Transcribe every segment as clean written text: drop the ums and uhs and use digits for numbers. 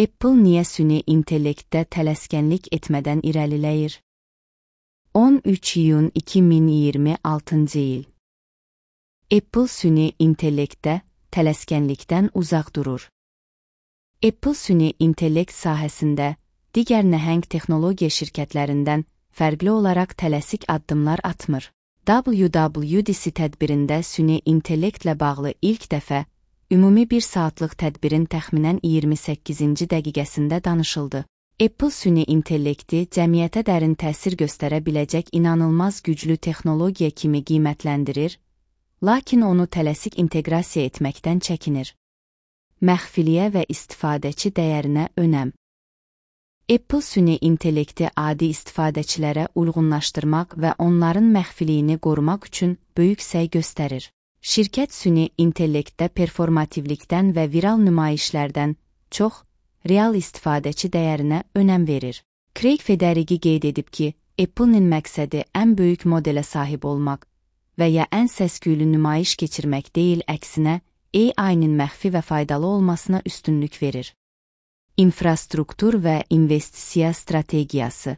Apple niyə süni intellektdə tələskənlik etmədən irəliləyir? 13 iyun 2026 il. Apple süni intellektdə tələskənlikdən uzaq durur. Apple süni intellekt sahəsində digər nəhəng texnologiya şirkətlərindən fərqli olaraq tələsik addımlar atmır. WWDC tədbirində süni intellektlə bağlı ilk dəfə ümumi 1 saatlıq tədbirin təxminən 28-ci dəqiqəsində danışıldı. Apple süni intellekti cəmiyyətə dərin təsir göstərə biləcək inanılmaz güclü texnologiya kimi qiymətləndirir, lakin onu tələsik inteqrasiya etməkdən çəkinir. Məxfiliyə və istifadəçi dəyərinə önəm. Apple süni intellekti adi istifadəçilərə uyğunlaşdırmaq və onların məxfiliyini qorumaq üçün böyük səy göstərir. Şirkət süni intellektdə performativlikdən və viral nümayişlərdən çox real istifadəçi dəyərinə önəm verir. Craig Federighi qeyd edib ki, Apple-nin məqsədi ən böyük modelə sahib olmaq və ya ən səs-küylü nümayiş keçirmək deyil, əksinə AI-nin məxfi və faydalı olmasına üstünlük verir. İnfrastruktur və investisiya strategiyası.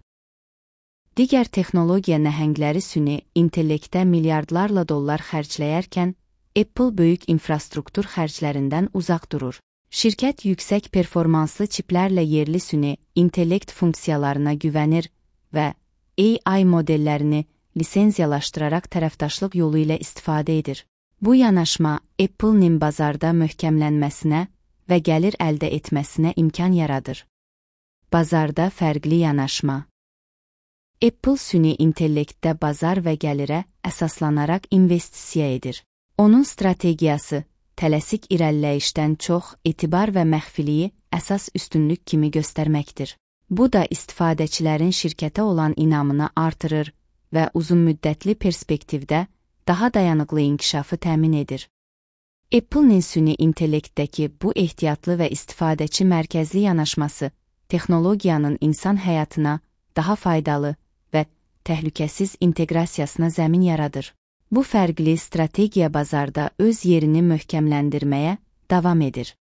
Digər texnologiya nəhəngləri süni intellektdə milyardlarla dollar xərcləyərkən, Apple böyük infrastruktur xərclərindən uzaq durur. Şirkət yüksək performanslı çiplərlə yerli süni intellekt funksiyalarına güvənir və AI modellərini lisenziyalaşdıraraq tərəfdaşlıq yolu ilə istifadə edir. Bu yanaşma Apple-nin bazarda möhkəmlənməsinə və gəlir əldə etməsinə imkan yaradır. Bazarda fərqli yanaşma. Apple süni intellektdə bazar və gəlirə əsaslanaraq investisiya edir. Onun strategiyası tələsik irəliləyişdən çox etibar və məxfiliyi əsas üstünlük kimi göstərməkdir. Bu da istifadəçilərin şirkətə olan inamını artırır və uzunmüddətli perspektivdə daha dayanıqlı inkişafı təmin edir. Apple-nin süni intellektdəki bu ehtiyatlı və istifadəçi mərkəzli yanaşması texnologiyanın insan həyatına daha faydalı və təhlükəsiz inteqrasiyasına zəmin yaradır. Bu fərqli strategiya bazarda öz yerini möhkəmləndirməyə davam edir.